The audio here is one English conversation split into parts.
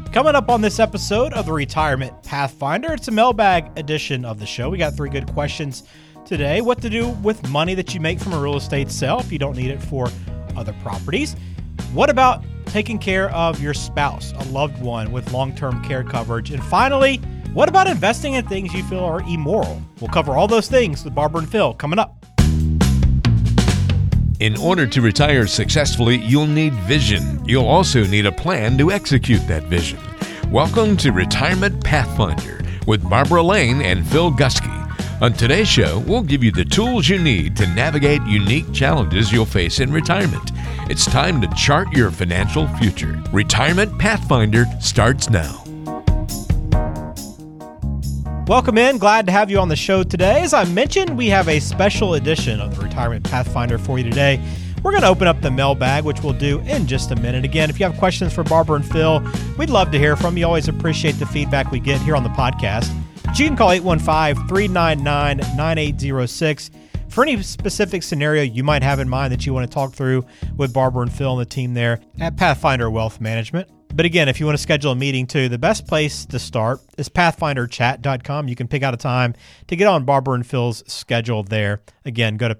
Coming up on this episode of the Retirement Pathfinder, it's a mailbag edition of the show. We got 3 good questions today. What to do with money that you make from a real estate sale if you don't need it for other properties. What about taking care of your spouse, a loved one, with long-term care coverage? And finally, what about investing in things you feel are immoral? We'll cover all those things with Barbara and Phil coming up. In order to retire successfully, you'll need vision. You'll also need a plan to execute that vision. Welcome to Retirement Pathfinder with Barbara Lane and Phil Gusky. On today's show, we'll give you the tools you need to navigate unique challenges you'll face in retirement. It's time to chart your financial future. Retirement Pathfinder starts now. Welcome in. Glad to have you on the show today. As I mentioned, we have a special edition of the Retirement Pathfinder for you today. We're going to open up the mailbag, which we'll do in just a minute. Again, if you have questions for Barbara and Phil, we'd love to hear from you. Always appreciate the feedback we get here on the podcast. You can call 815-399-9806 for any specific scenario you might have in mind that you want to talk through with Barbara and Phil and the team there at Pathfinder Wealth Management. But again, if you want to schedule a meeting too, the best place to start is pathfinderchat.com. You can pick out a time to get on Barbara and Phil's schedule there. Again, go to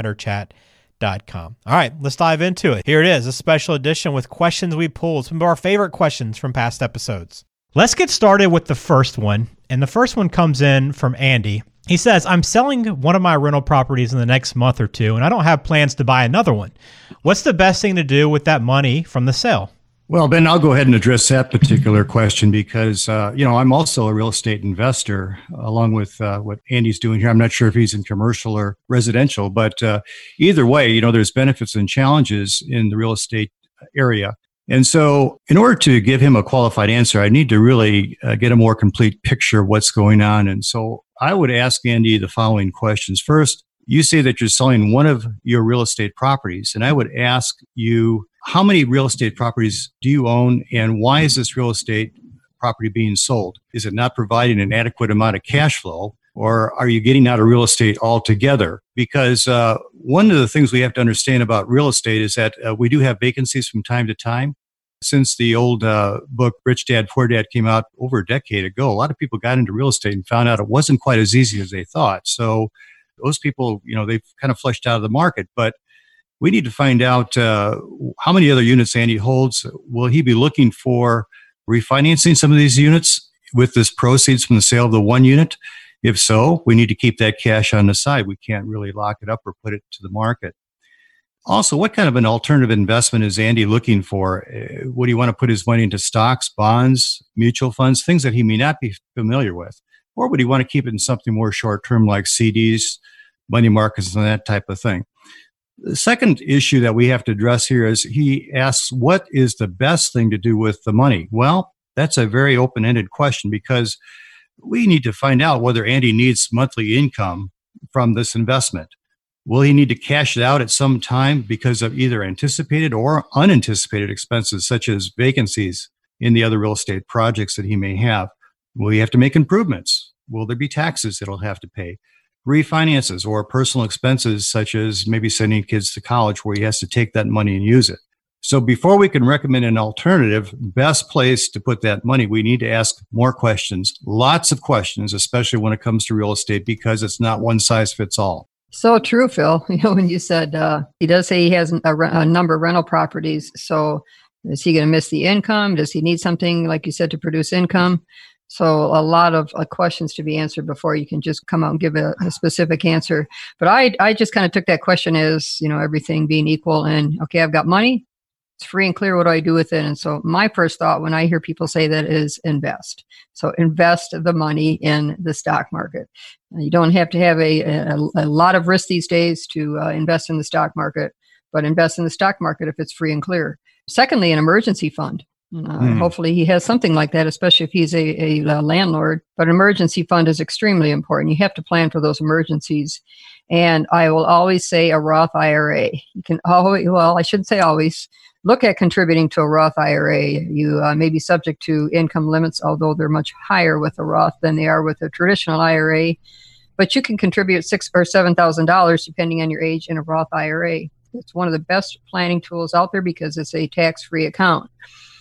pathfinderchat.com. All right, let's dive into it. Here it is, a special edition with questions we pulled, some of our favorite questions from past episodes. Let's get started with the first one. And the first one comes in from Andy. He says, I'm selling one of my rental properties in the next month or two, and I don't have plans to buy another one. What's the best thing to do with that money from the sale? Well, Ben, I'll go ahead and address that particular question because, I'm also a real estate investor along with what Andy's doing here. I'm not sure if he's in commercial or residential, but either way, there's benefits and challenges in the real estate area. And so in order to give him a qualified answer, I need to really get a more complete picture of what's going on. And so I would ask Andy the following questions. First, you say that you're selling one of your real estate properties, and I would ask you, how many real estate properties do you own, and why is this real estate property being sold? Is it not providing an adequate amount of cash flow, or are you getting out of real estate altogether? Because one of the things we have to understand about real estate is that we do have vacancies from time to time. Since the old book Rich Dad, Poor Dad came out over a decade ago, a lot of people got into real estate and found out it wasn't quite as easy as they thought. So those people, they've kind of flushed out of the market. But we need to find out how many other units Andy holds. Will he be looking for refinancing some of these units with this proceeds from the sale of the one unit? If so, we need to keep that cash on the side. We can't really lock it up or put it to the market. Also, what kind of an alternative investment is Andy looking for? Would he want to put his money into stocks, bonds, mutual funds, things that he may not be familiar with? Or would he want to keep it in something more short-term like CDs, money markets, and that type of thing? The second issue that we have to address here is he asks, what is the best thing to do with the money? Well, that's a very open-ended question because we need to find out whether Andy needs monthly income from this investment. Will he need to cash it out at some time because of either anticipated or unanticipated expenses, such as vacancies in the other real estate projects that he may have? Will he have to make improvements? Will there be taxes that he'll have to pay? Refinances or personal expenses, such as maybe sending kids to college where he has to take that money and use it. So before we can recommend an alternative, best place to put that money, we need to ask more questions, lots of questions, especially when it comes to real estate, because it's not one size fits all. So true, Phil. When you said he does say he has a number of rental properties. So is he going to miss the income? Does he need something, like you said, to produce income? So a lot of questions to be answered before you can just come out and give a specific answer. But I just kind of took that question as, everything being equal and, okay, I've got money. It's free and clear. What do I do with it? And so my first thought when I hear people say that is invest. So invest the money in the stock market. You don't have to have a lot of risk these days to invest in the stock market, but invest in the stock market if it's free and clear. Secondly, an emergency fund. Hopefully he has something like that, especially if he's a landlord. But an emergency fund is extremely important. You have to plan for those emergencies. And I will always say a Roth IRA. You can always, I shouldn't say always, look at contributing to a Roth IRA. You may be subject to income limits, although they're much higher with a Roth than they are with a traditional IRA. But you can contribute $6,000 or $7,000 depending on your age in a Roth IRA. It's one of the best planning tools out there because it's a tax-free account.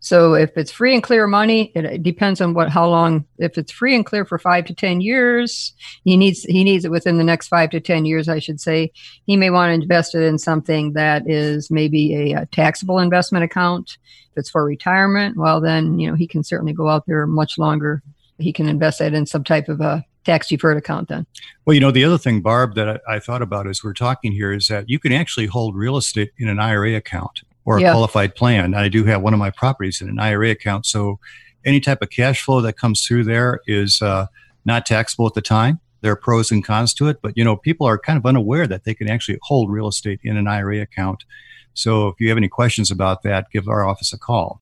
So if it's free and clear money, it depends on how long. If it's free and clear for 5 to 10 years, he needs it within the next 5 to 10 years, I should say. He may want to invest it in something that is maybe a taxable investment account. If it's for retirement, well, then, he can certainly go out there much longer. He can invest that in some type of a tax deferred account then. Well, the other thing, Barb, that I thought about as we're talking here is that you can actually hold real estate in an IRA account or a qualified plan. I do have one of my properties in an IRA account. So any type of cash flow that comes through there is not taxable at the time. There are pros and cons to it, but people are kind of unaware that they can actually hold real estate in an IRA account. So if you have any questions about that, give our office a call.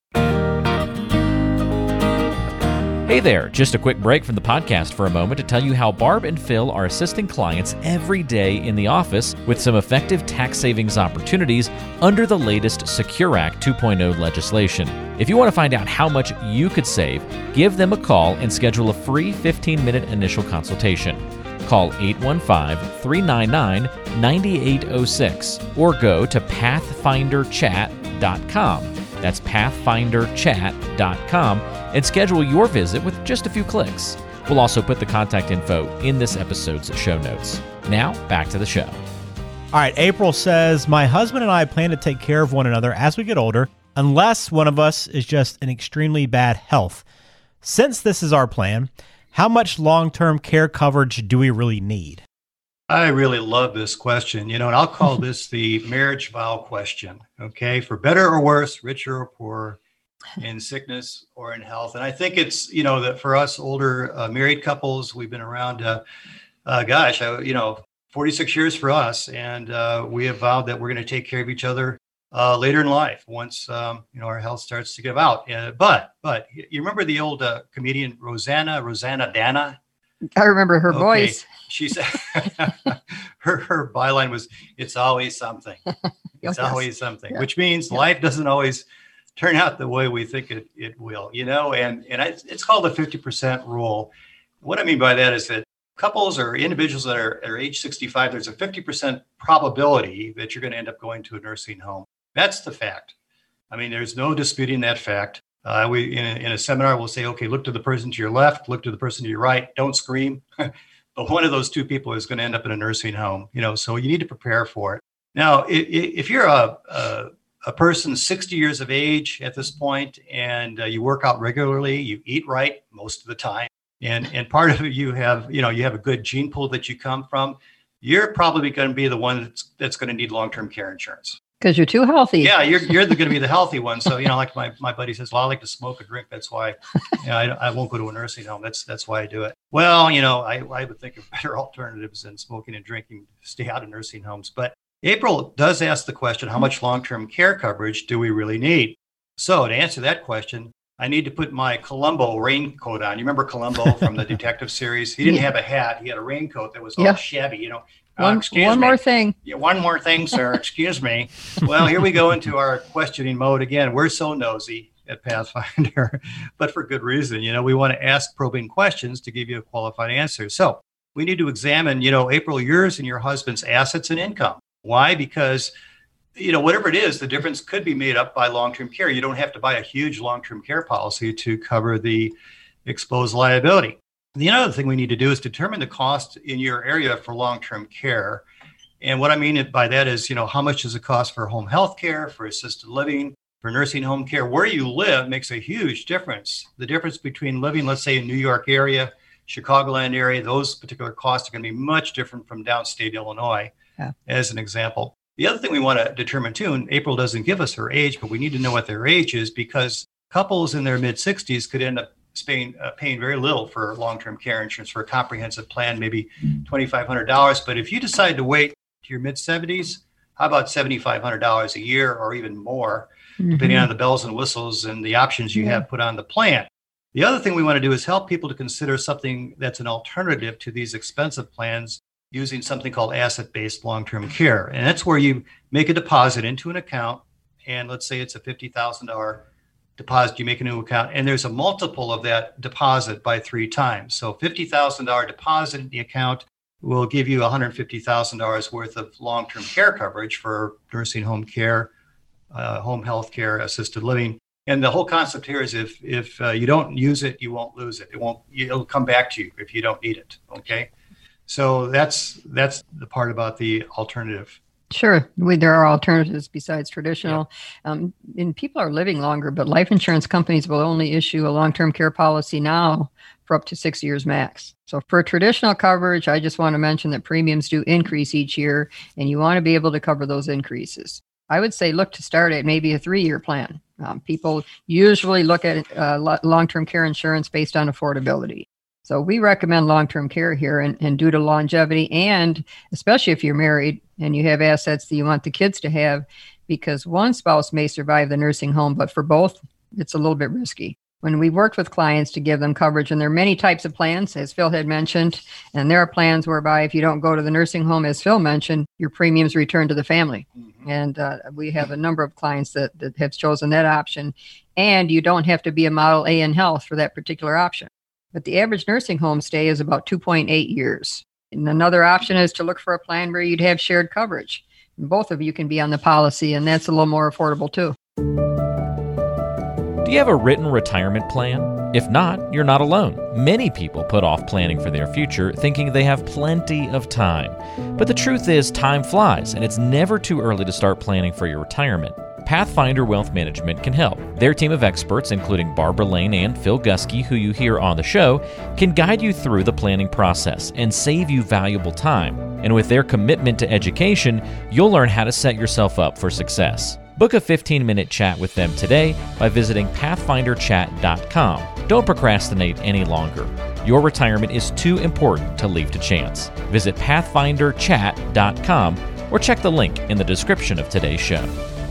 Hey there, just a quick break from the podcast for a moment to tell you how Barb and Phil are assisting clients every day in the office with some effective tax savings opportunities under the latest Secure Act 2.0 legislation. If you want to find out how much you could save, give them a call and schedule a free 15-minute initial consultation. Call 815-399-9806 or go to pathfinderchat.com. That's pathfinderchat.com and schedule your visit with just a few clicks. We'll also put the contact info in this episode's show notes. Now, back to the show. All right, April says, my husband and I plan to take care of one another as we get older, unless one of us is just in extremely bad health. Since this is our plan, how much long-term care coverage do we really need? I really love this question, and I'll call this the marriage vow question, okay? For better or worse, richer or poorer, in sickness or in health. And I think it's, that for us older married couples, we've been around, 46 years for us. And we have vowed that we're going to take care of each other later in life once, our health starts to give out. But you remember the old comedian Rosanna Dana? I remember her voice. She said her byline was, "It's always something. It's always something," which means life doesn't always turn out the way we think it will, and it's called the 50% rule. What I mean by that is that couples or individuals that are age 65, there's a 50% probability that you're going to end up going to a nursing home. That's the fact. I mean, there's no disputing that fact. We in a seminar, we'll say, okay, look to the person to your left, look to the person to your right, don't scream. But one of those two people is going to end up in a nursing home, so you need to prepare for it. Now, if you're a person 60 years of age at this point and you work out regularly, you eat right most of the time, and part of it you have a good gene pool that you come from, you're probably going to be the one that's going to need long-term care insurance. Because you're too healthy. Yeah, you're going to be the healthy one. So, like my buddy says, well, I like to smoke or drink. That's why I won't go to a nursing home. That's why I do it. Well, I would think of better alternatives than smoking and drinking. Stay out of nursing homes. But April does ask the question, how much long-term care coverage do we really need? So to answer that question, I need to put my Columbo raincoat on. You remember Columbo from the detective series? He didn't have a hat. He had a raincoat that was all shabby, One more thing. Yeah, one more thing, sir. Excuse me. Well, here we go into our questioning mode again. We're so nosy at Pathfinder, but for good reason. We want to ask probing questions to give you a qualified answer. So we need to examine, April, yours and your husband's assets and income. Why? Because, whatever it is, the difference could be made up by long-term care. You don't have to buy a huge long-term care policy to cover the exposed liability. The other thing we need to do is determine the cost in your area for long-term care. And what I mean by that is, how much does it cost for home health care, for assisted living, for nursing home care? Where you live makes a huge difference. The difference between living, let's say, in New York area, Chicagoland area, those particular costs are going to be much different from downstate Illinois, as an example. The other thing we want to determine too, and April doesn't give us her age, but we need to know what their age is, because couples in their mid-60s could end up paying very little for long-term care insurance for a comprehensive plan, maybe $2,500. But if you decide to wait to your mid-70s, how about $7,500 a year or even more, depending on the bells and whistles and the options you have put on the plan. The other thing we want to do is help people to consider something that's an alternative to these expensive plans using something called asset-based long-term care. And that's where you make a deposit into an account, and let's say it's a $50,000 deposit, you make a new account, and there's a multiple of that deposit by 3 times. So $50,000 deposit in the account will give you $150,000 worth of long-term care coverage for nursing home care, home health care, assisted living. And the whole concept here is if you don't use it, you won't lose it. It'll come back to you if you don't need it. Okay. So that's the part about the alternative. Sure. There are alternatives besides traditional. Yeah. And people are living longer, but life insurance companies will only issue a long-term care policy now for up to 6 years max. So for traditional coverage, I just want to mention that premiums do increase each year, and you want to be able to cover those increases. I would say look to start at maybe a 3-year plan. People usually look at long-term care insurance based on affordability. So we recommend long-term care here, and due to longevity, and especially if you're married and you have assets that you want the kids to have, because one spouse may survive the nursing home, but for both, it's a little bit risky. When we worked with clients to give them coverage, and there are many types of plans, as Phil had mentioned, and there are plans whereby if you don't go to the nursing home, as Phil mentioned, your premiums return to the family. Mm-hmm. And we have a number of clients that have chosen that option, and you don't have to be a Model A in health for that particular option. But the average nursing home stay is about 2.8 years. And another option is to look for a plan where you'd have shared coverage. And both of you can be on the policy, and that's a little more affordable too. Do you have a written retirement plan? If not, you're not alone. Many people put off planning for their future, thinking they have plenty of time. But the truth is, time flies, and it's never too early to start planning for your retirement. Pathfinder Wealth Management can help. Their team of experts, including Barbara Lane and Phil Gusky, who you hear on the show, can guide you through the planning process and save you valuable time. And with their commitment to education, you'll learn how to set yourself up for success. Book a 15-minute chat with them today by visiting pathfinderchat.com. Don't procrastinate any longer. Your retirement is too important to leave to chance. Visit pathfinderchat.com or check the link in the description of today's show.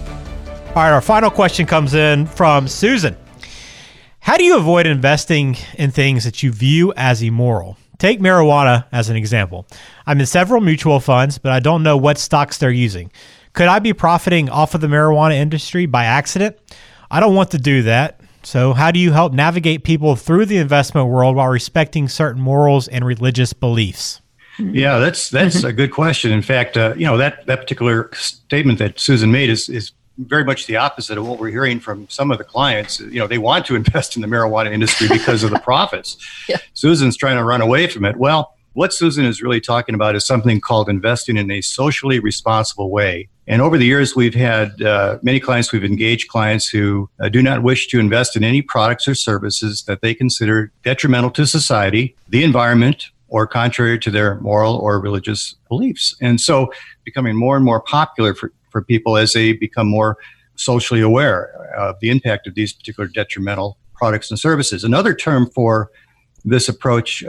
All right, our final question comes in from Susan. How do you avoid investing in things that you view as immoral? Take marijuana as an example. I'm in several mutual funds, but I don't know what stocks they're using. Could I be profiting off of the marijuana industry by accident? I don't want to do that. So how do you help navigate people through the investment world while respecting certain morals and religious beliefs? Yeah, that's a good question. In fact, that particular statement that Susan made is very much the opposite of what we're hearing from some of the clients. They want to invest in the marijuana industry because of the profits. Yeah. Susan's trying to run away from it. Well, what Susan is really talking about is something called investing in a socially responsible way. And over the years, we've had many clients, we've engaged clients who do not wish to invest in any products or services that they consider detrimental to society, the environment, or contrary to their moral or religious beliefs. And so becoming more and more popular for people as they become more socially aware of the impact of these particular detrimental products and services. Another term for this approach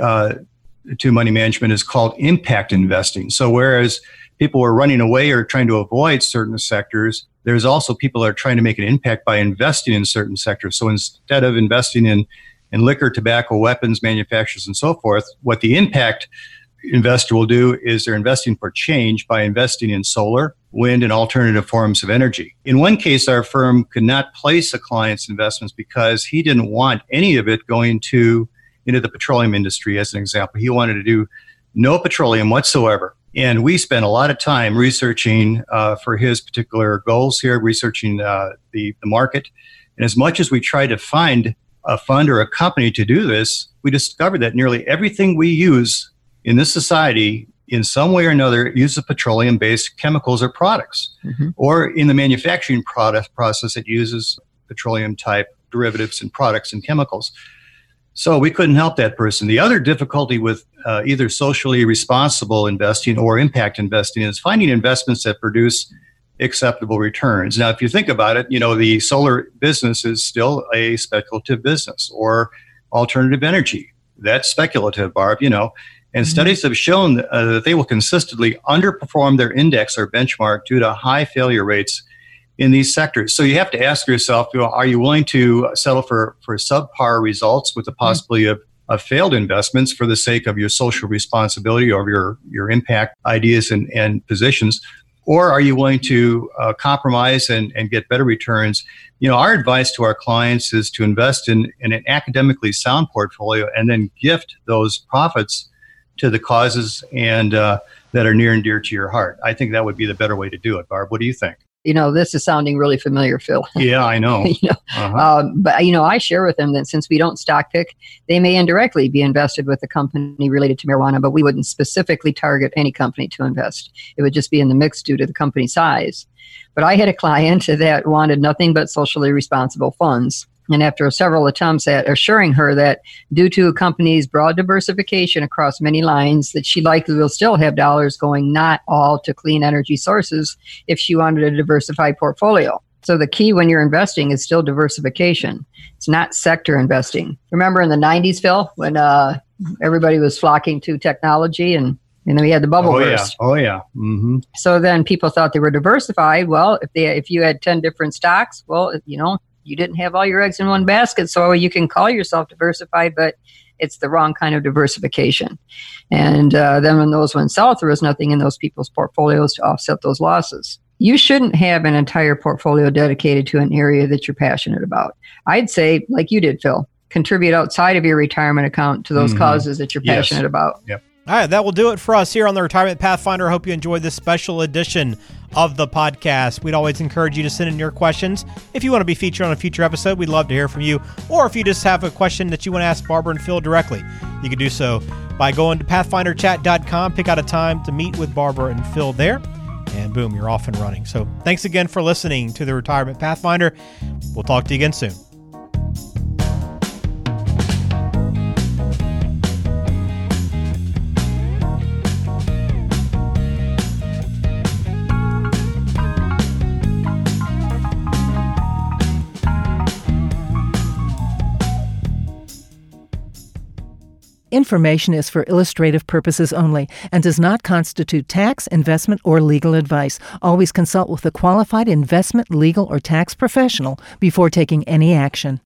to money management is called impact investing. So whereas people are running away or trying to avoid certain sectors, there's also people that are trying to make an impact by investing in certain sectors. So instead of investing in liquor, tobacco, weapons, manufacturers, and so forth, what the impact investor will do is they're investing for change by investing in solar, wind, and alternative forms of energy. In one case, our firm could not place a client's investments because he didn't want any of it going into the petroleum industry, as an example. He wanted to do no petroleum whatsoever. And we spent a lot of time researching for his particular goals here, researching the market. And as much as we tried to find a fund or a company to do this, we discovered that nearly everything we use in this society in some way or another uses petroleum-based chemicals or products, or in the manufacturing process, it uses petroleum-type derivatives and products and chemicals. So we couldn't help that person. The other difficulty with either socially responsible investing or impact investing is finding investments that produce acceptable returns. Now, if you think about it, the solar business is still a speculative business, or alternative energy. That's speculative, Barb, And studies have shown that they will consistently underperform their index or benchmark due to high failure rates in these sectors. So you have to ask yourself, are you willing to settle for subpar results with the possibility of failed investments for the sake of your social responsibility or your impact ideas and positions? Or are you willing to compromise and get better returns? Our advice to our clients is to invest in an academically sound portfolio and then gift those profits to the causes and that are near and dear to your heart. I think that would be the better way to do it. Barb, what do you think? this is sounding really familiar, Phil. Yeah, I know. But I share with them that since we don't stock pick, they may indirectly be invested with a company related to marijuana, but we wouldn't specifically target any company to invest. It would just be in the mix due to the company size. But I had a client that wanted nothing but socially responsible funds. And after several attempts at assuring her that due to a company's broad diversification across many lines, that she likely will still have dollars going not all to clean energy sources if she wanted a diversified portfolio. So the key when you're investing is still diversification. It's not sector investing. Remember in the 90s, Phil, when everybody was flocking to technology and then we had the bubble burst. Oh, yeah. Mm-hmm. So then people thought they were diversified. Well, if you had 10 different stocks, well, you didn't have all your eggs in one basket, so you can call yourself diversified, but it's the wrong kind of diversification. And then when those went south, there was nothing in those people's portfolios to offset those losses. You shouldn't have an entire portfolio dedicated to an area that you're passionate about. I'd say, like you did, Phil, contribute outside of your retirement account to those causes that you're passionate about. Yep. All right, that will do it for us here on the Retirement Pathfinder. I hope you enjoyed this special edition of the podcast. We'd always encourage you to send in your questions. If you want to be featured on a future episode, we'd love to hear from you. Or if you just have a question that you want to ask Barbara and Phil directly, you can do so by going to pathfinderchat.com, pick out a time to meet with Barbara and Phil there, and boom, you're off and running. So thanks again for listening to the Retirement Pathfinder. We'll talk to you again soon. Information is for illustrative purposes only and does not constitute tax, investment, or legal advice. Always consult with a qualified investment, legal, or tax professional before taking any action.